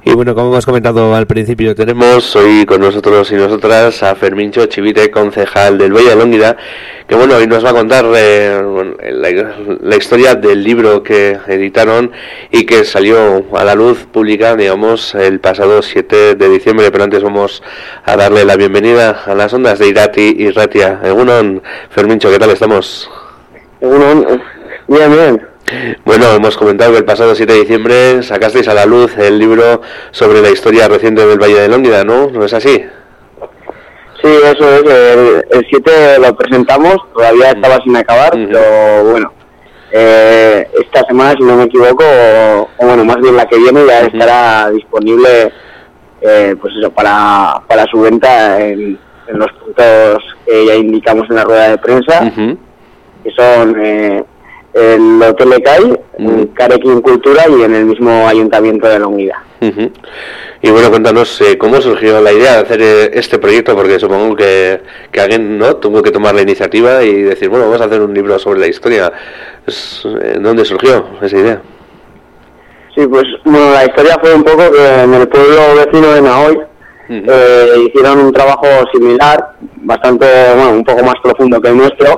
Y bueno, como hemos comentado al principio, tenemos hoy con nosotros y nosotras a Fermín-Txo Chivite, concejal del Valle de Longuida, que bueno, hoy nos va a contar la historia del libro que editaron y que salió a la luz pública, digamos, el pasado 7 de diciembre, pero antes vamos a darle la bienvenida a las ondas de Irati y Ratia. Egunon, Fermín-Txo, ¿qué tal estamos? Egunon, bien. Bueno, hemos comentado que el pasado 7 de diciembre sacasteis a la luz el libro sobre la historia reciente del Valle de Longuida, ¿no? ¿No es así? Sí, eso es. El 7 lo presentamos, todavía estaba sin acabar, pero bueno, esta semana, si no me equivoco, o bueno, más bien la que viene, ya estará disponible, pues eso, para su venta en los puntos que ya indicamos en la rueda de prensa, que son el Hotel Ecai, en Carequín Cultura y en el mismo Ayuntamiento de Longuida. Y bueno, cuéntanos cómo surgió la idea de hacer este proyecto, porque supongo que alguien no tuvo que tomar la iniciativa y decir, bueno, vamos a hacer un libro sobre la historia. ¿Dónde surgió esa idea? Sí, pues bueno, la historia fue un poco que en el pueblo vecino de Nahoy hicieron un trabajo similar, bastante, bueno, un poco más profundo que el nuestro,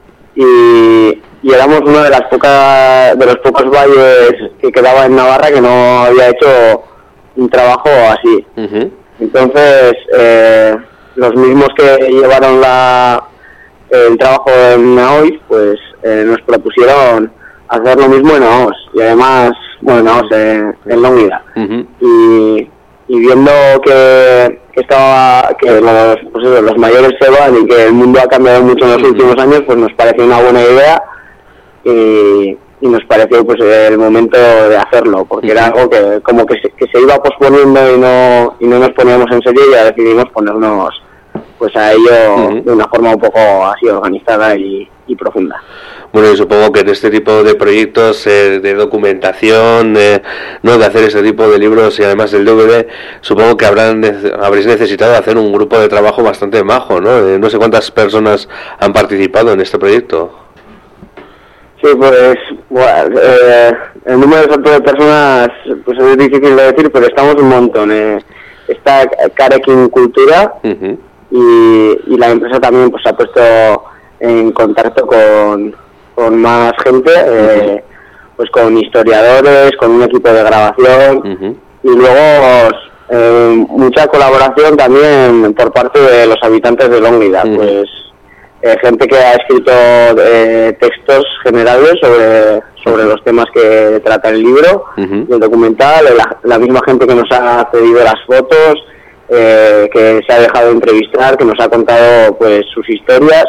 y éramos uno de los pocos valles que quedaba en Navarra que no había hecho un trabajo así. Entonces, los mismos que llevaron el trabajo en Nahoy, pues nos propusieron hacer lo mismo en Naos, y además, bueno, Naos en Longuida. Y viendo que los mayores se van y que el mundo ha cambiado mucho en los últimos años, pues nos pareció una buena idea. Y nos pareció pues el momento de hacerlo, porque era algo que como que se iba posponiendo y no nos poníamos en serio, y ya decidimos ponernos pues a ello de una forma un poco así organizada y profunda. Bueno, y supongo que en este tipo de proyectos de documentación, no, de hacer este tipo de libros y además del DVD, supongo que habréis necesitado hacer un grupo de trabajo bastante majo, ¿no? No sé cuántas personas han participado en este proyecto. Sí, pues bueno, el número exacto de personas pues es difícil de decir, pero estamos un montón. Está Carequín Cultura y la empresa también pues se ha puesto en contacto con más gente, pues con historiadores, con un equipo de grabación y luego mucha colaboración también por parte de los habitantes de Longuida, pues gente que ha escrito textos generales sobre los temas que trata el libro, el documental, la misma gente que nos ha pedido las fotos, que se ha dejado entrevistar, que nos ha contado pues sus historias,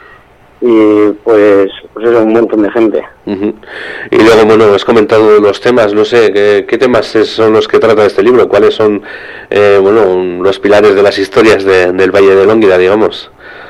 y pues eso, un montón de gente. Y luego, bueno, has comentado los temas, no sé, ¿qué temas son los que trata este libro? ¿Cuáles son los pilares de las historias del Valle de Longuida, digamos?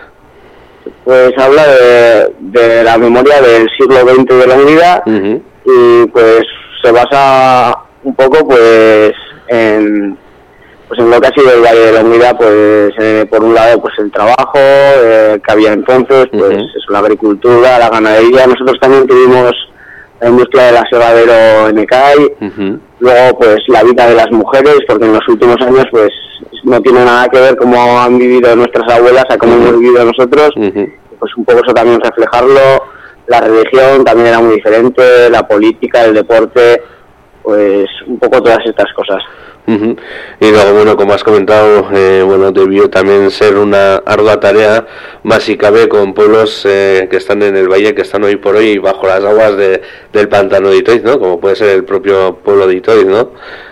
Pues habla de la memoria del siglo XX de Longuida, y pues se basa un poco pues en lo que ha sido el Valle de Longuida, pues por un lado pues el trabajo que había entonces, pues eso, la agricultura, la ganadería. Nosotros también tuvimos la industria del aserradero en Ecai, luego pues la vida de las mujeres, porque en los últimos años pues no tiene nada que ver cómo han vivido nuestras abuelas a cómo hemos vivido nosotros, pues un poco eso también reflejarlo. La religión también era muy diferente, la política, el deporte, pues un poco todas estas cosas. Y luego, bueno, como has comentado, debió también ser una ardua tarea, más si cabe, con pueblos que están en el valle, que están hoy por hoy bajo las aguas del pantano de Itoiz, ¿no? Como puede ser el propio pueblo de Itoiz, ¿no?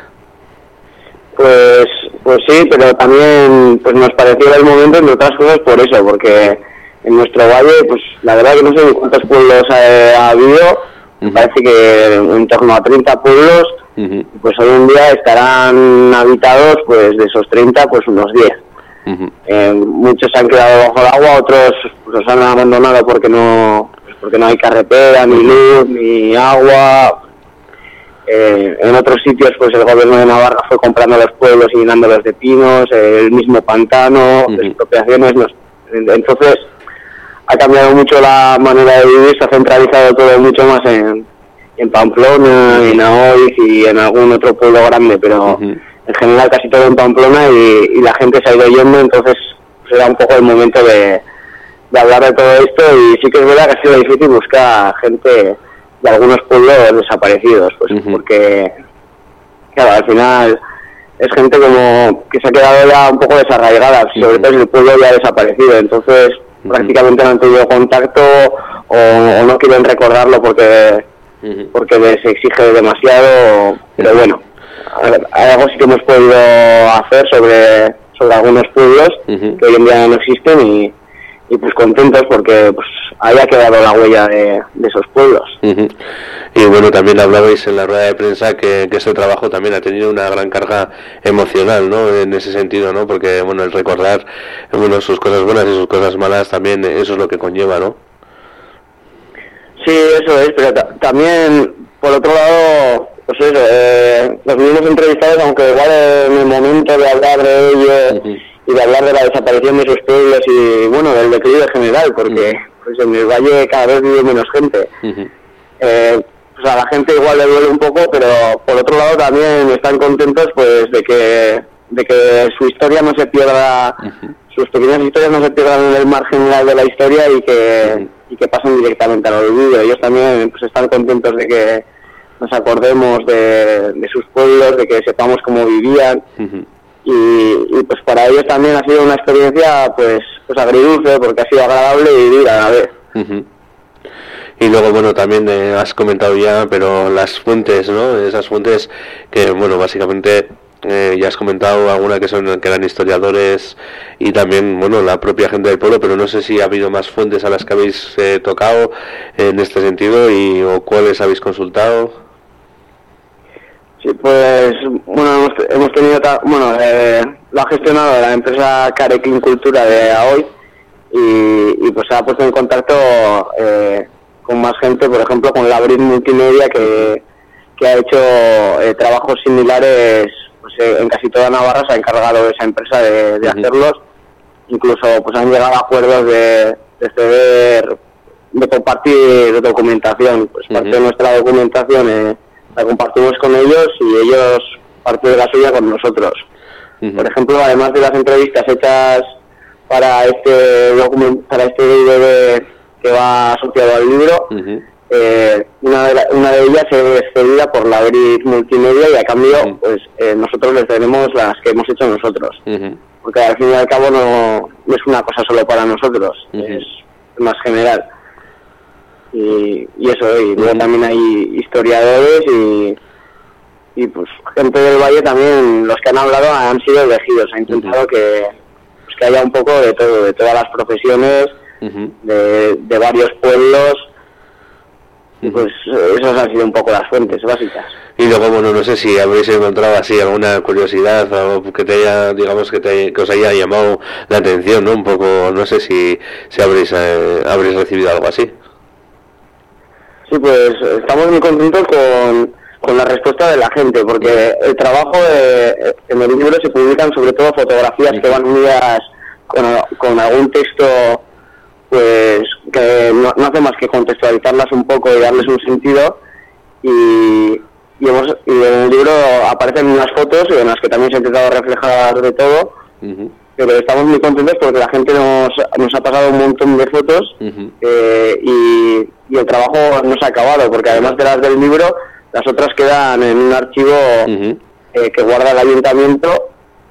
Pues sí, pero también pues nos pareció el momento, entre otras cosas, por eso, porque en nuestro valle, pues la verdad que no sé ni cuántos pueblos ha habido, me parece que en torno a 30 pueblos, pues hoy en día estarán habitados, pues de esos 30, pues unos 10. Muchos se han quedado bajo el agua, otros pues, los han abandonado porque no hay carretera, ni luz, ni agua. En otros sitios pues el gobierno de Navarra fue comprando los pueblos y llenándolos de pinos, el mismo pantano, expropiaciones. Entonces ha cambiado mucho la manera de vivir, se ha centralizado todo mucho más en Pamplona, en Nahoiz y en algún otro pueblo grande, pero en general casi todo en Pamplona y la gente se ha ido yendo, entonces pues, era un poco el momento de hablar de todo esto, y sí que es verdad que ha sido difícil buscar gente de algunos pueblos desaparecidos, pues porque, claro, al final es gente como que se ha quedado ya un poco desarraigada, sobre todo si el pueblo ya ha desaparecido, entonces prácticamente no han tenido contacto o no quieren recordarlo porque les exige demasiado, pero bueno, algo sí que hemos podido hacer sobre algunos pueblos que hoy en día no existen y pues contentos porque pues haya quedado la huella de esos pueblos. Y bueno, también hablabais en la rueda de prensa que ese trabajo también ha tenido una gran carga emocional, ¿no? En ese sentido, ¿no? Porque bueno, el recordar sus cosas buenas y sus cosas malas también, eso es lo que conlleva, ¿no? Sí, eso es, pero también por otro lado, pues eso, los mismos entrevistados, aunque igual en el momento de hablar de ellos y de hablar de la desaparición de sus pueblos y bueno, del declive general, porque pues en el valle cada vez vive menos gente. Pues a la gente igual le duele un poco, pero por otro lado también están contentos pues de que su historia no se pierda, sus pequeñas historias no se pierdan en el margen de la historia y que pasen directamente al olvido. Ellos también pues están contentos de que nos acordemos de sus pueblos, de que sepamos cómo vivían. Y pues para ellos también ha sido una experiencia pues agridulce, porque ha sido agradable vivir a la vez. Y luego, bueno, también has comentado ya, pero las fuentes, ¿no? Esas fuentes que, bueno, básicamente ya has comentado alguna que eran historiadores y también, bueno, la propia gente del pueblo, pero no sé si ha habido más fuentes a las que habéis tocado en este sentido o cuáles habéis consultado. Sí, pues, bueno, hemos tenido, lo ha gestionado la empresa Carequín Cultura de AOI y pues se ha puesto en contacto con más gente, por ejemplo, con Labrit Multimedia, que ha hecho trabajos similares pues, en casi toda Navarra, se ha encargado esa empresa de hacerlos, incluso pues han llegado a acuerdos de ceder, de compartir documentación, pues parte de nuestra documentación la compartimos con ellos y ellos parte de la suya con nosotros. Por ejemplo, además de las entrevistas hechas para este DVD que va asociado al libro, una de ellas es cedida por la Labrit Multimedia y a cambio pues nosotros les tenemos las que hemos hecho nosotros, porque al fin y al cabo no es una cosa solo para nosotros, es más general. Y eso, y luego también hay historiadores y pues gente del valle también, los que han hablado han sido elegidos, ha intentado que haya un poco de todo, de todas las profesiones, de varios pueblos, y pues esas han sido un poco las fuentes básicas. Y luego, bueno, no sé si habréis encontrado así alguna curiosidad, algo que te haya, digamos, que os haya llamado la atención, ¿no? Un poco, no sé si habréis recibido algo así. Sí, pues estamos muy contentos con la respuesta de la gente, porque el trabajo en el libro se publican sobre todo fotografías que van unidas con algún texto pues que no hace más que contextualizarlas un poco y darles un sentido, y en el libro aparecen unas fotos en las que también se ha intentado reflejar de todo, pero estamos muy contentos porque la gente nos ha pasado un montón de fotos y el trabajo no se ha acabado, porque además de las del libro, las otras quedan en un archivo que guarda el ayuntamiento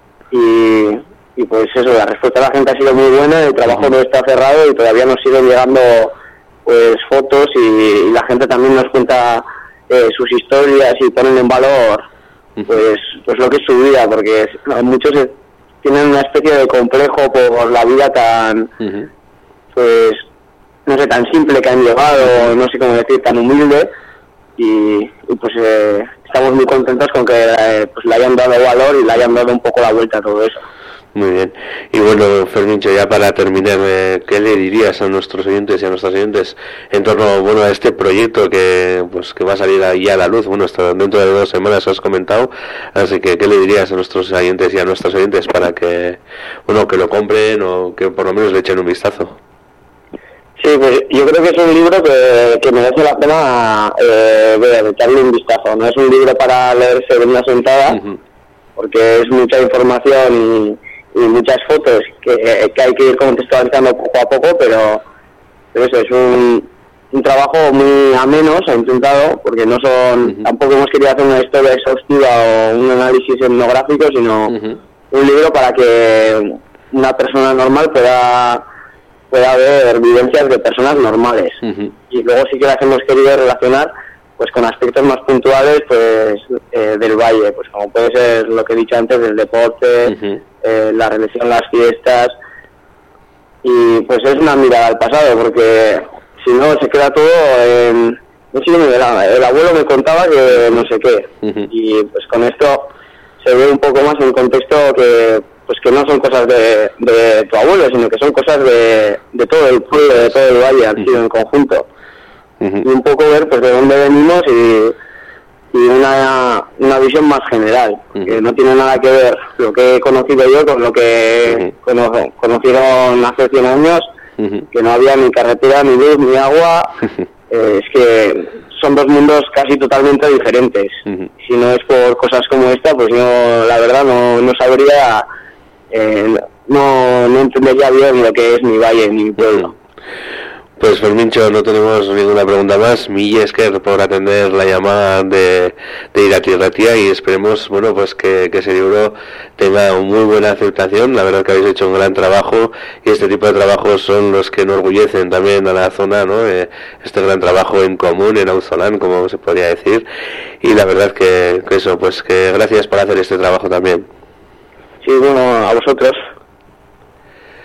y pues eso, la respuesta de la gente ha sido muy buena, el trabajo no está cerrado y todavía nos siguen llegando pues fotos y la gente también nos cuenta sus historias y ponen en valor pues lo que es su vida, porque muchos tienen una especie de complejo por la vida tan pues no sé, tan simple que han llevado, no sé cómo decir, tan humilde, y pues estamos muy contentos con que pues le hayan dado valor y le hayan dado un poco la vuelta a todo eso. Muy bien. Y bueno, Fermincho, ya para terminar, ¿qué le dirías a nuestros oyentes y a nuestras oyentes en torno, bueno, a este proyecto que va a salir ahí a la luz? Bueno, hasta dentro de 2 semanas has comentado, así que ¿qué le dirías a nuestros oyentes y a nuestras oyentes para que, bueno, que lo compren o que por lo menos le echen un vistazo? Sí, pues yo creo que es un libro que merece la pena echarle un vistazo. No es un libro para leerse de una sentada, porque es mucha información y muchas fotos que hay que ir contextualizando poco a poco, pero eso es un trabajo muy ameno, se ha intentado, porque no son, tampoco hemos querido hacer una historia exhaustiva o un análisis etnográfico, sino un libro para que una persona normal pueda ver vivencias de personas normales. Y luego sí que las hemos querido relacionar pues con aspectos más puntuales pues del valle, pues como puede ser lo que he dicho antes del deporte, la religión, las fiestas, y pues es una mirada al pasado, porque si no se queda todo en... No sé, el abuelo me contaba que no sé qué, y pues con esto se ve un poco más en contexto que pues que no son cosas de tu abuelo, sino que son cosas de todo el pueblo, de todo el valle, han sido en conjunto. Y un poco ver pues de dónde venimos y una visión más general, que no tiene nada que ver lo que he conocido yo con lo que conocieron hace 100 años, que no había ni carretera, ni luz, ni agua. Es que son dos mundos casi totalmente diferentes. Si no es por cosas como esta, pues yo la verdad no sabría, no entendería bien lo que es mi valle, ni mi pueblo. Pues Fermíncho, no tenemos ninguna pregunta más. Mil esker por atender la llamada de Irati Ratia, y esperemos, bueno, pues que ese libro tenga muy buena aceptación. La verdad que habéis hecho un gran trabajo, y este tipo de trabajos son los que enorgullecen también a la zona, ¿no? Este gran trabajo en común, en Auzolán, como se podría decir. Y la verdad que eso, pues que gracias por hacer este trabajo también. Sí, bueno, a vosotros.